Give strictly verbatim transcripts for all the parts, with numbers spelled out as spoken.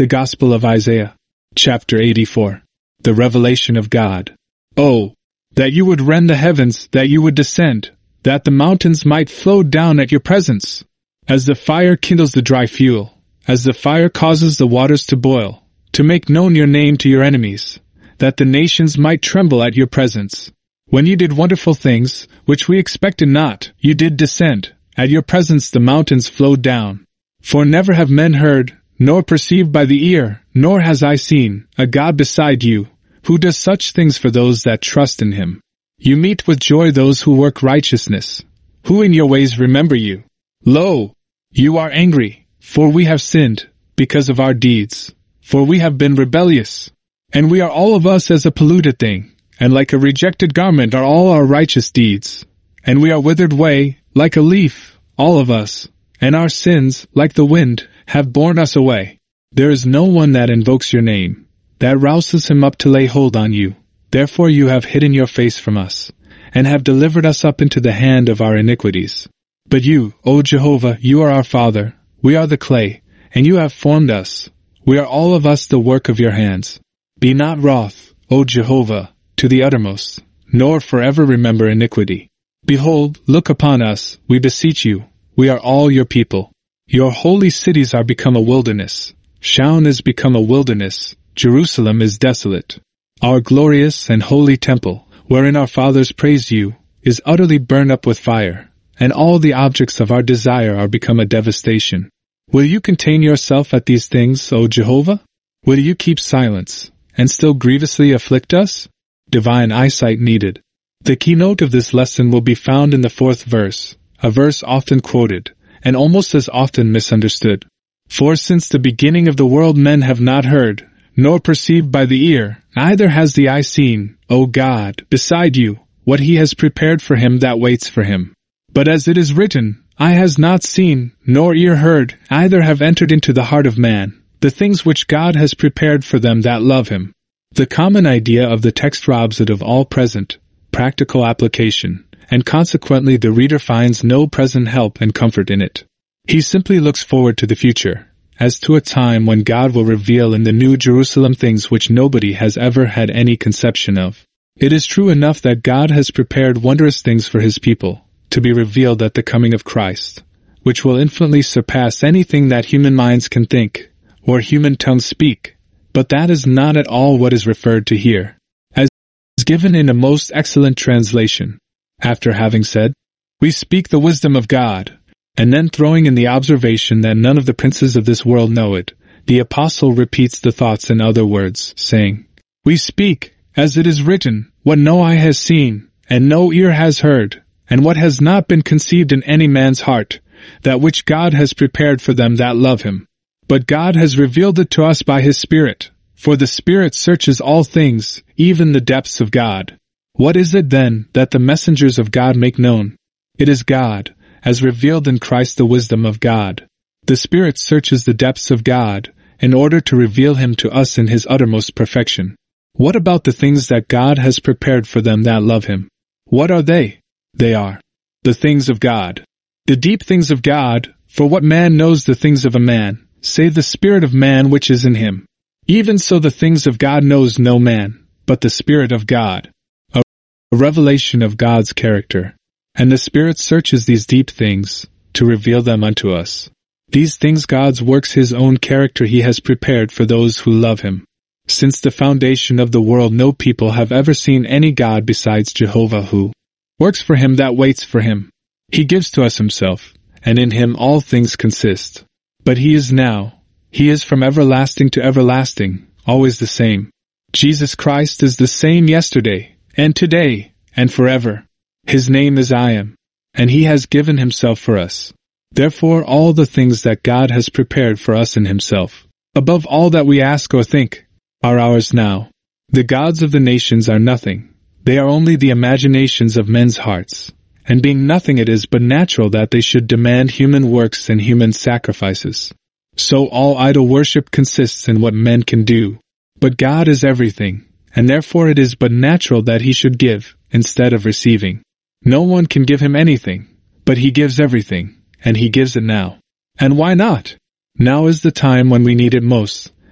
The Gospel of Isaiah, chapter eighty-four. The Revelation of God. Oh, that you would rend the heavens, that you would descend, that the mountains might flow down at your presence. As the fire kindles the dry fuel, as the fire causes the waters to boil, to make known your name to your enemies, that the nations might tremble at your presence. When you did wonderful things, which we expected not, you did descend. At your presence the mountains flowed down. For never have men heard, nor perceived by the ear, nor has I seen, a God beside you, who does such things for those that trust in him. You meet with joy those who work righteousness, who in your ways remember you. Lo, you are angry, for we have sinned, because of our deeds, for we have been rebellious. And we are all of us as a polluted thing, and like a rejected garment are all our righteous deeds. And we are withered away, like a leaf, all of us, and our sins, like the wind, have borne us away. There is no one that invokes your name, that rouses him up to lay hold on you. Therefore you have hidden your face from us, and have delivered us up into the hand of our iniquities. But you, O Jehovah, you are our Father, we are the clay, and you have formed us. We are all of us the work of your hands. Be not wroth, O Jehovah, to the uttermost, nor forever remember iniquity. Behold, look upon us, we beseech you, we are all your people. Your holy cities are become a wilderness. Shaun is become a wilderness. Jerusalem is desolate. Our glorious and holy temple, wherein our fathers praised you, is utterly burned up with fire, and all the objects of our desire are become a devastation. Will you contain yourself at these things, O Jehovah? Will you keep silence, and still grievously afflict us? Divine eyesight needed. The keynote of this lesson will be found in the fourth verse, a verse often quoted, and almost as often misunderstood. For since the beginning of the world men have not heard, nor perceived by the ear, neither has the eye seen, O God, beside you, what he has prepared for him that waits for him. But as it is written, eye has not seen, nor ear heard, neither have entered into the heart of man, the things which God has prepared for them that love him. The common idea of the text robs it of all present, practical application, and consequently the reader finds no present help and comfort in it. He simply looks forward to the future, as to a time when God will reveal in the New Jerusalem things which nobody has ever had any conception of. It is true enough that God has prepared wondrous things for his people, to be revealed at the coming of Christ, which will infinitely surpass anything that human minds can think, or human tongues speak, but that is not at all what is referred to here, as is given in a most excellent translation. After having said, we speak the wisdom of God, and then throwing in the observation that none of the princes of this world know it, the apostle repeats the thoughts in other words, saying, we speak, as it is written, what no eye has seen, and no ear has heard, and what has not been conceived in any man's heart, that which God has prepared for them that love him. But God has revealed it to us by his Spirit, for the Spirit searches all things, even the depths of God. What is it then that the messengers of God make known? It is God, as revealed in Christ the wisdom of God. The Spirit searches the depths of God, in order to reveal him to us in his uttermost perfection. What about the things that God has prepared for them that love him? What are they? They are the things of God. The deep things of God, for what man knows the things of a man, save the spirit of man which is in him? Even so the things of God knows no man, but the Spirit of God. A revelation of God's character. And the Spirit searches these deep things, to reveal them unto us. These things God's works his own character he has prepared for those who love him. Since the foundation of the world no people have ever seen any God besides Jehovah who works for him that waits for him. He gives to us himself, and in him all things consist. But he is now, he is from everlasting to everlasting, always the same. Jesus Christ is the same yesterday, and today, and forever. His name is I Am, and he has given himself for us. Therefore all the things that God has prepared for us in himself, above all that we ask or think, are ours now. The gods of the nations are nothing. They are only the imaginations of men's hearts, and being nothing it is but natural that they should demand human works and human sacrifices. So all idol worship consists in what men can do. But God is everything, and therefore it is but natural that he should give, instead of receiving. No one can give him anything, but he gives everything, and he gives it now. And why not? Now is the time when we need it most,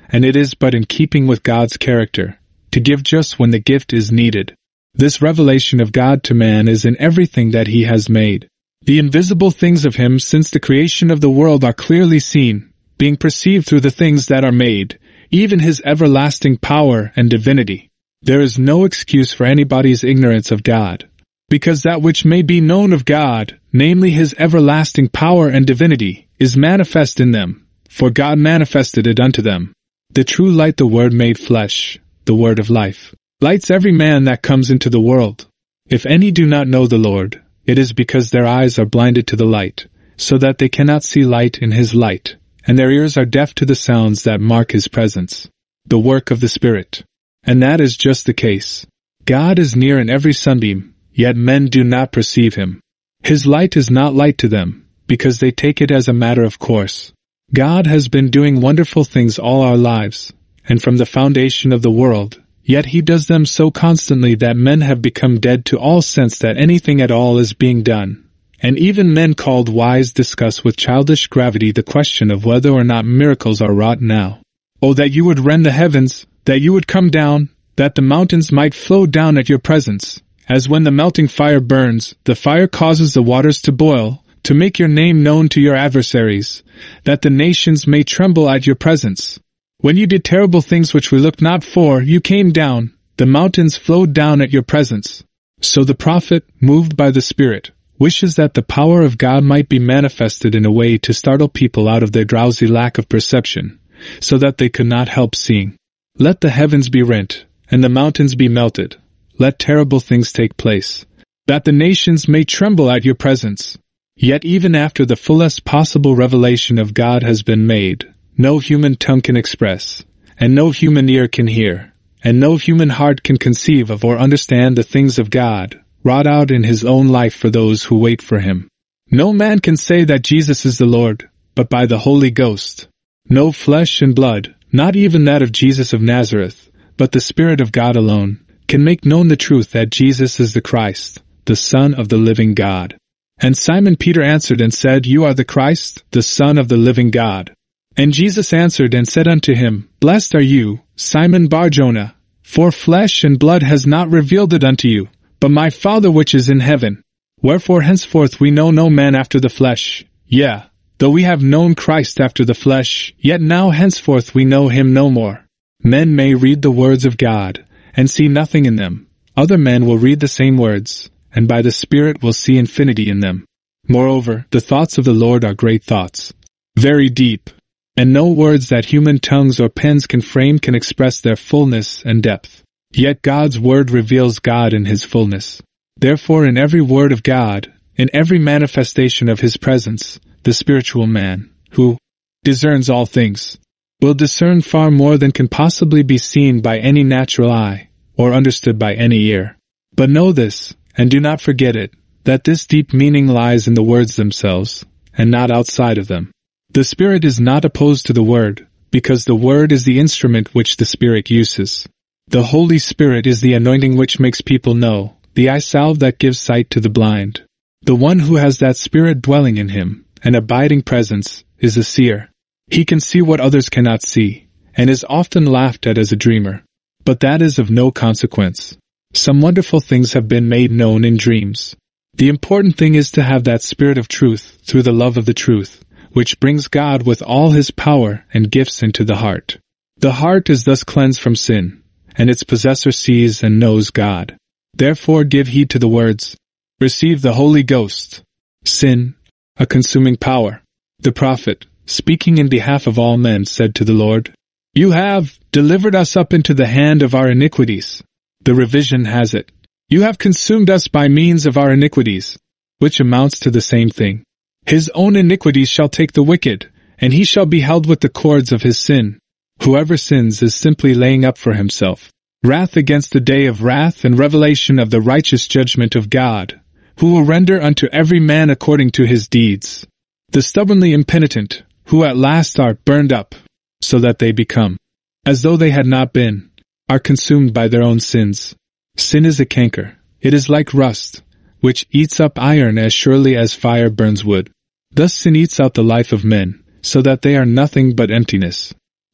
and it is but in keeping with God's character, to give just when the gift is needed. This revelation of God to man is in everything that he has made. The invisible things of him since the creation of the world are clearly seen, being perceived through the things that are made, even his everlasting power and divinity. There is no excuse for anybody's ignorance of God, because that which may be known of God, namely his everlasting power and divinity, is manifest in them, for God manifested it unto them. The true light, the Word made flesh, the Word of life, lights every man that comes into the world. If any do not know the Lord, it is because their eyes are blinded to the light, so that they cannot see light in his light, and their ears are deaf to the sounds that mark his presence. The work of the Spirit. And that is just the case. God is near in every sunbeam, yet men do not perceive him. His light is not light to them, because they take it as a matter of course. God has been doing wonderful things all our lives, and from the foundation of the world, yet he does them so constantly that men have become dead to all sense that anything at all is being done. And even men called wise discuss with childish gravity the question of whether or not miracles are wrought now. Oh, that you would rend the heavens, that you would come down, that the mountains might flow down at your presence. As when the melting fire burns, the fire causes the waters to boil, to make your name known to your adversaries, that the nations may tremble at your presence. When you did terrible things which we looked not for, you came down, the mountains flowed down at your presence. So the prophet, moved by the Spirit, wishes that the power of God might be manifested in a way to startle people out of their drowsy lack of perception, so that they could not help seeing. Let the heavens be rent, and the mountains be melted. Let terrible things take place, that the nations may tremble at your presence. Yet even after the fullest possible revelation of God has been made, no human tongue can express, and no human ear can hear, and no human heart can conceive of or understand the things of God, wrought out in his own life for those who wait for him. No man can say that Jesus is the Lord, but by the Holy Ghost. No flesh and blood, not even that of Jesus of Nazareth, but the Spirit of God alone, can make known the truth that Jesus is the Christ, the Son of the living God. And Simon Peter answered and said, You are the Christ, the Son of the living God. And Jesus answered and said unto him, Blessed are you, Simon Bar-Jonah, for flesh and blood has not revealed it unto you, but my Father which is in heaven. Wherefore henceforth we know no man after the flesh. Yea, though we have known Christ after the flesh, yet now henceforth we know him no more. Men may read the words of God, and see nothing in them. Other men will read the same words, and by the Spirit will see infinity in them. Moreover, the thoughts of the Lord are great thoughts, very deep, and no words that human tongues or pens can frame can express their fullness and depth. Yet God's word reveals God in his fullness. Therefore in every word of God, in every manifestation of his presence, the spiritual man, who discerns all things, will discern far more than can possibly be seen by any natural eye, or understood by any ear. But know this, and do not forget it, that this deep meaning lies in the words themselves, and not outside of them. The Spirit is not opposed to the Word, because the Word is the instrument which the Spirit uses. The Holy Spirit is the anointing which makes people know, the eye salve that gives sight to the blind. The one who has that Spirit dwelling in him, an abiding presence, is a seer. He can see what others cannot see, and is often laughed at as a dreamer. But that is of no consequence. Some wonderful things have been made known in dreams. The important thing is to have that Spirit of truth through the love of the truth, which brings God with all his power and gifts into the heart. The heart is thus cleansed from sin, and its possessor sees and knows God. Therefore give heed to the words, receive the Holy Ghost. Sin, a consuming power. The prophet, speaking in behalf of all men, said to the Lord, You have delivered us up into the hand of our iniquities. The revision has it, You have consumed us by means of our iniquities, which amounts to the same thing. His own iniquities shall take the wicked, and he shall be held with the cords of his sin. Whoever sins is simply laying up for himself wrath against the day of wrath and revelation of the righteous judgment of God, who will render unto every man according to his deeds. The stubbornly impenitent, who at last are burned up, so that they become, as though they had not been, are consumed by their own sins. Sin is a canker. It is like rust, which eats up iron as surely as fire burns wood. Thus sin eats out the life of men, so that they are nothing but emptiness.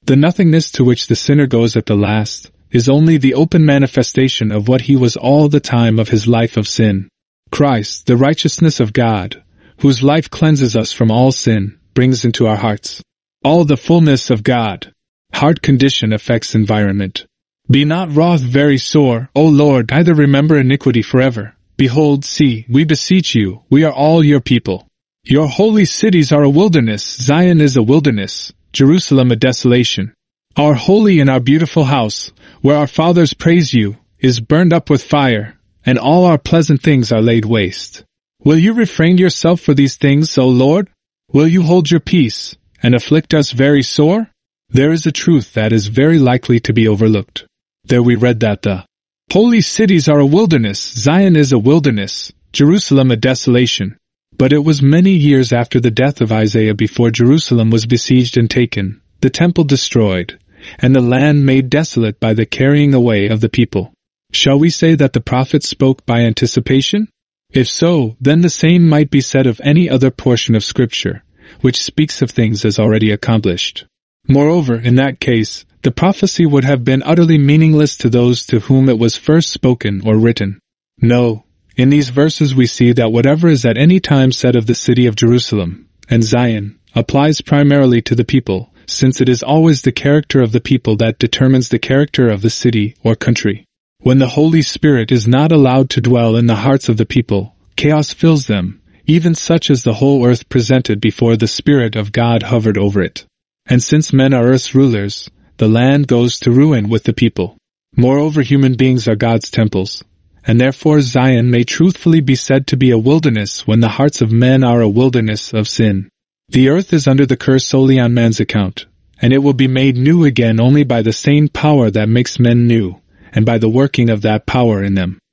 The nothingness to which the sinner goes at the last is only the open manifestation of what he was all the time of his life of sin. Christ, the righteousness of God, whose life cleanses us from all sin, brings into our hearts all the fullness of God. Heart condition affects environment. Be not wroth very sore, O Lord, neither remember iniquity forever. Behold, see, we beseech you, we are all your people. Your holy cities are a wilderness, Zion is a wilderness, Jerusalem a desolation. Our holy and our beautiful house, where our fathers praise you, is burned up with fire, and all our pleasant things are laid waste. Will you refrain yourself for these things, O Lord? Will you hold your peace, and afflict us very sore? There is a truth that is very likely to be overlooked. There we read that the holy cities are a wilderness, Zion is a wilderness, Jerusalem a desolation. But it was many years after the death of Isaiah before Jerusalem was besieged and taken, the temple destroyed, and the land made desolate by the carrying away of the people. Shall we say that the prophet spoke by anticipation? If so, then the same might be said of any other portion of Scripture, which speaks of things as already accomplished. Moreover, in that case, the prophecy would have been utterly meaningless to those to whom it was first spoken or written. No, in these verses we see that whatever is at any time said of the city of Jerusalem and Zion applies primarily to the people, since it is always the character of the people that determines the character of the city or country. When the Holy Spirit is not allowed to dwell in the hearts of the people, chaos fills them, even such as the whole earth presented before the Spirit of God hovered over it. And since men are earth's rulers, the land goes to ruin with the people. Moreover, human beings are God's temples, and therefore Zion may truthfully be said to be a wilderness when the hearts of men are a wilderness of sin. The earth is under the curse solely on man's account, and it will be made new again only by the same power that makes men new, and by the working of that power in them.